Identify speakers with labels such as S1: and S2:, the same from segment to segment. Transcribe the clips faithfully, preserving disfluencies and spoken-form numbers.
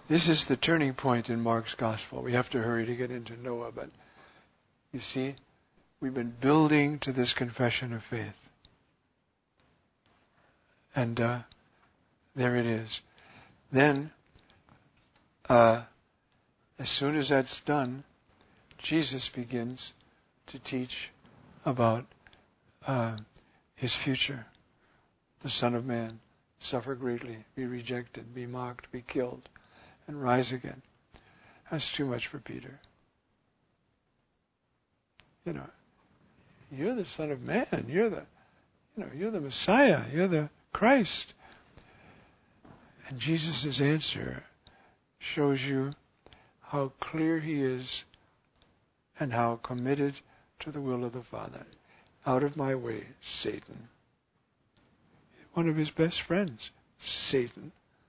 S1: This is the turning point in Mark's gospel. We have to hurry to get into Noah, but you see, we've been building to this confession of faith. And uh, there it is. Then, uh, as soon as that's done, Jesus begins to teach about uh, his future. The Son of Man, suffer greatly, be rejected, be mocked, be killed, and rise again. That's too much for Peter. You know, you're the Son of Man. You're the, you know, you're the Messiah. You're the Christ. And Jesus' answer shows you how clear he is and how committed to the will of the Father. Out of my way, Satan. One of his best friends, Satan.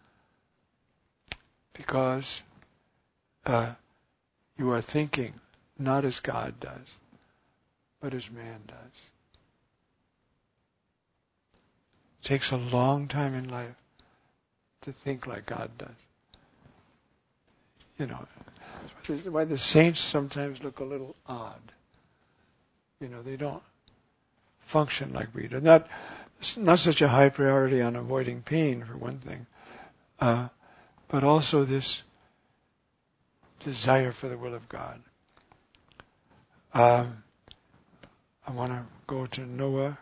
S1: Because uh, you are thinking not as God does, but as man does. It takes a long time in life to think like God does. You know, that's why the saints sometimes look a little odd. You know, they don't function like we do. Not, not such a high priority on avoiding pain, for one thing, uh, but also this desire for the will of God. Um, I want to go to Noah.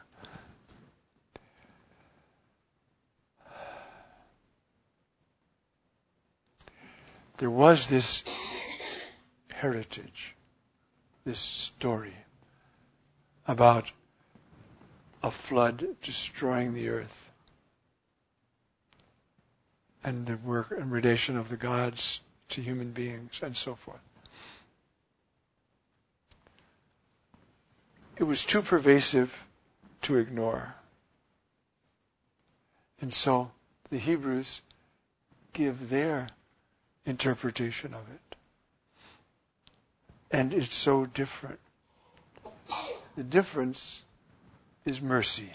S1: There was this heritage, this story about a flood destroying the earth and the work and relation of the gods to human beings and so forth. It was too pervasive to ignore. And so the Hebrews give their interpretation of it. And it's so different. The difference is mercy,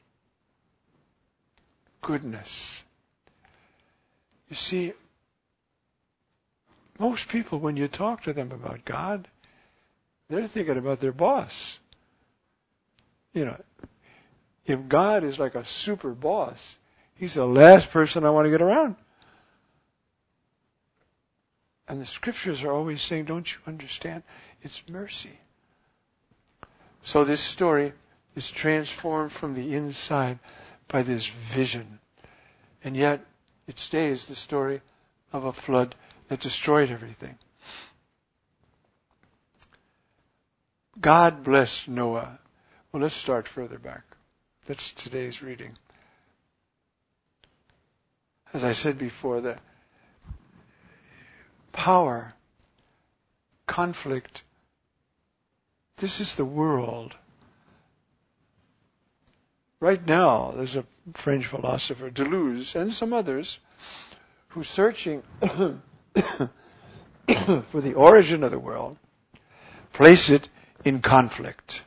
S1: goodness. You see, most people, when you talk to them about God, they're thinking about their boss. You know, if God is like a super boss, he's the last person I want to get around. And the scriptures are always saying, don't you understand? It's mercy. So this story is transformed from the inside by this vision. And yet, it stays the story of a flood that destroyed everything. God blessed Noah. Well, let's start further back. That's today's reading. As I said before, the power, conflict, this is the world. Right now, there's a French philosopher, Deleuze, and some others, who's searching for the origin of the world, place it in conflict.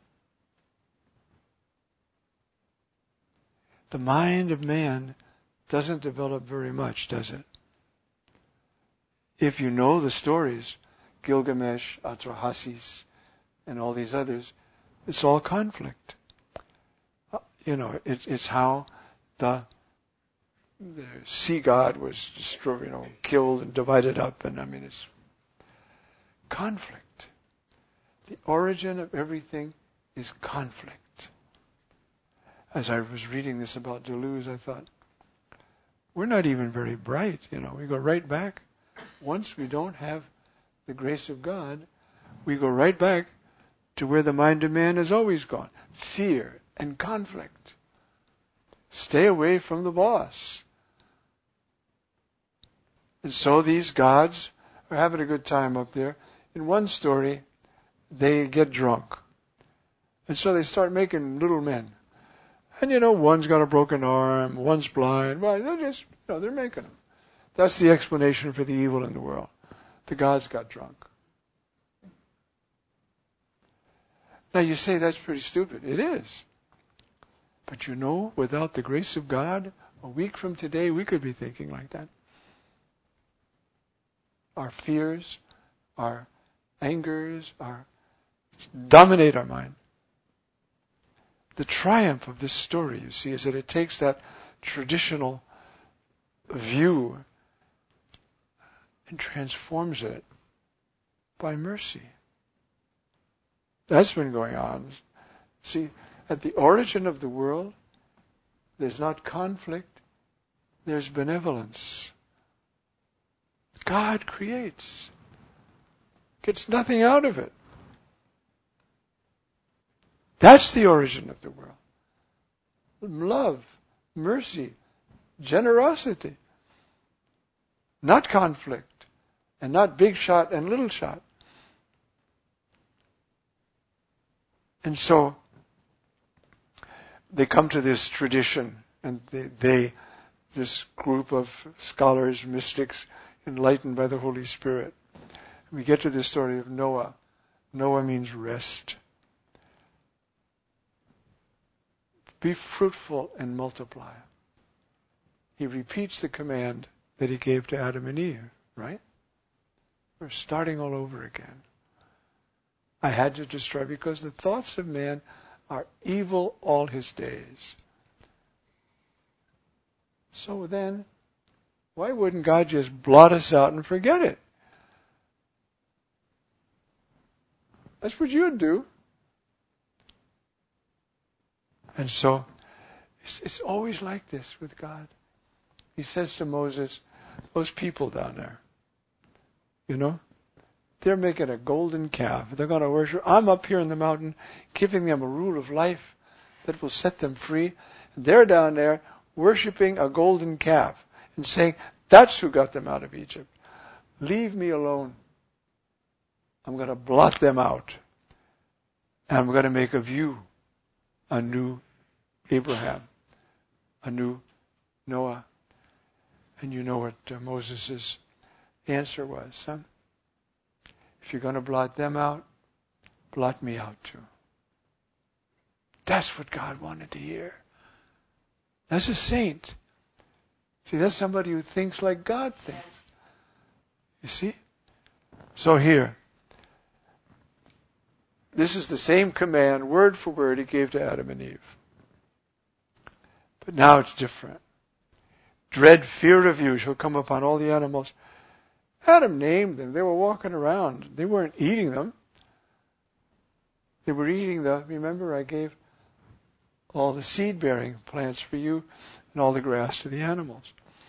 S1: The mind of man doesn't develop very much, does it? If you know the stories, Gilgamesh, Atrahasis, and all these others, it's all conflict. You know, it, it's how the the sea god was destroyed, you know, killed and divided up, and I mean, it's conflict. The origin of everything is conflict. As I was reading this about Deleuze, I thought, we're not even very bright, you know. We go right back. Once we don't have the grace of God, we go right back to where the mind of man has always gone. Fear and conflict. Stay away from the boss. And so these gods are having a good time up there. In one story, they get drunk. And so they start making little men. And you know, one's got a broken arm, one's blind. Well, they're just, you know, they're making them. That's the explanation for the evil in the world. The gods got drunk. Now you say that's pretty stupid. It is. But you know, without the grace of God, a week from today, we could be thinking like that. our fears, our angers, our dominate our mind. The triumph of this story, you see, is that it takes that traditional view and transforms it by mercy. That's been going on. See, at the origin of the world, there's not conflict, there's benevolence. God creates, gets nothing out of it. That's the origin of the world. Love, mercy, generosity. Not conflict, and not big shot and little shot. And so, they come to this tradition, and they, they this group of scholars, mystics, enlightened by the Holy Spirit. We get to the story of Noah. Noah means rest. Be fruitful and multiply. He repeats the command that he gave to Adam and Eve, right? We're starting all over again. I had to destroy because the thoughts of man are evil all his days. So then, why wouldn't God just blot us out and forget it? That's what you would do. And so, it's, it's always like this with God. He says to Moses, those people down there, you know, they're making a golden calf. They're going to worship. I'm up here in the mountain giving them a rule of life that will set them free. And they're down there worshiping a golden calf and saying, that's who got them out of Egypt. Leave me alone. I'm going to blot them out. And I'm going to make of you a new Abraham, a new Noah. And you know what uh, Moses' answer was, huh? If you're going to blot them out, blot me out too. That's what God wanted to hear. That's a saint. See, that's somebody who thinks like God thinks. You see? So here, this is the same command, word for word, he gave to Adam and Eve. But now it's different. Dread fear of you shall come upon all the animals. Adam named them. They were walking around. They weren't eating them. They were eating the, remember I gave all the seed-bearing plants for you and all the grass to the animals.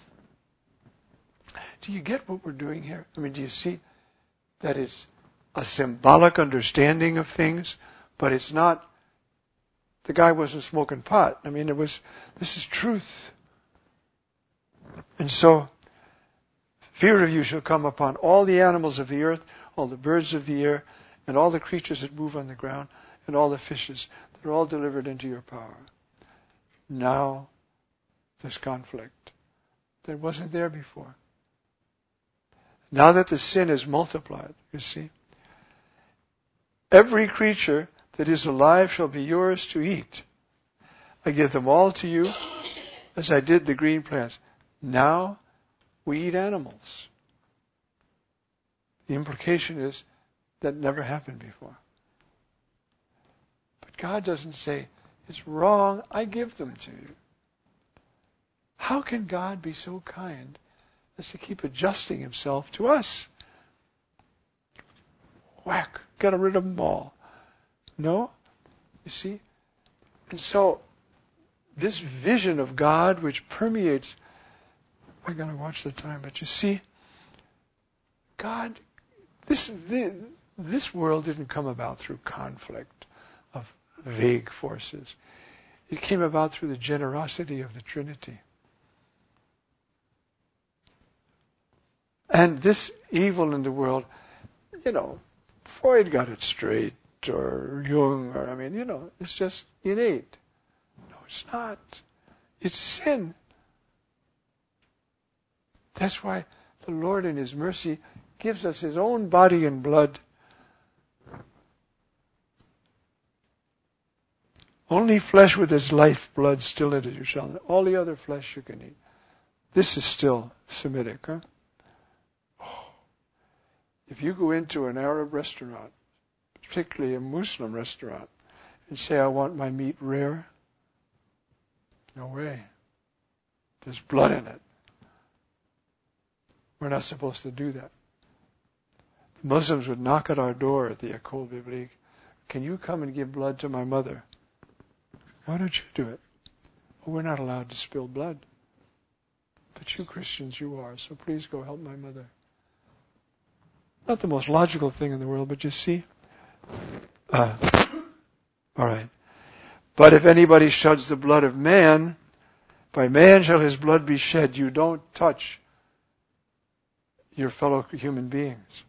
S1: Do you get what we're doing here? I mean, do you see that it's a symbolic understanding of things, but it's not, the guy wasn't smoking pot. I mean, it was, this is truth. And so, fear of you shall come upon all the animals of the earth, all the birds of the air, and all the creatures that move on the ground, and all the fishes. They're all delivered into your power. Now, there's conflict. That wasn't there before. Now that the sin is multiplied, you see, every creature that is alive shall be yours to eat. I give them all to you as I did the green plants. Now we eat animals. The implication is that never happened before. But God doesn't say, it's wrong, I give them to you. How can God be so kind as to keep adjusting himself to us? Whack, get rid of them all. No? You see? And so, this vision of God which permeates, I gotta watch the time, but you see, God, this, this world didn't come about through conflict of vague forces. It came about through the generosity of the Trinity. And this evil in the world, you know, Freud got it straight, or Jung, or I mean, you know, it's just innate. No, it's not. It's sin. That's why the Lord in his mercy gives us his own body and blood. Only flesh with his life blood still in it you shall not. All the other flesh you can eat. This is still Semitic, huh? Oh. If you go into an Arab restaurant, particularly a Muslim restaurant, and say, I want my meat rare, no way. There's blood in it. We're not supposed to do that. The Muslims would knock at our door at the École Biblique. Can you come and give blood to my mother? Why don't you do it? Well, we're not allowed to spill blood. But you Christians, you are, so please go help my mother. Not the most logical thing in the world, but you see? Uh, all right. But if anybody sheds the blood of man, by man shall his blood be shed. You don't touch your fellow human beings.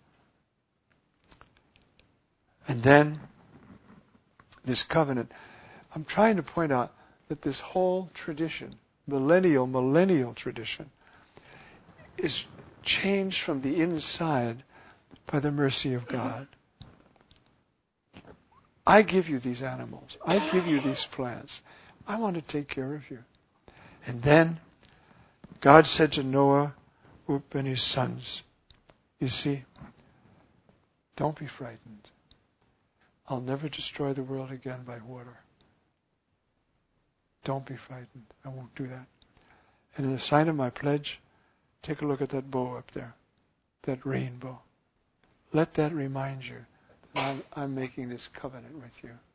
S1: And then, this covenant. I'm trying to point out that this whole tradition, millennial, millennial tradition, is changed from the inside by the mercy of God. I give you these animals. I give you these plants. I want to take care of you. And then God said to Noah and his sons, you see, don't be frightened. I'll never destroy the world again by water. Don't be frightened. I won't do that. And in the sign of my pledge, take a look at that bow up there, that rainbow. Let that remind you that I'm, I'm making this covenant with you.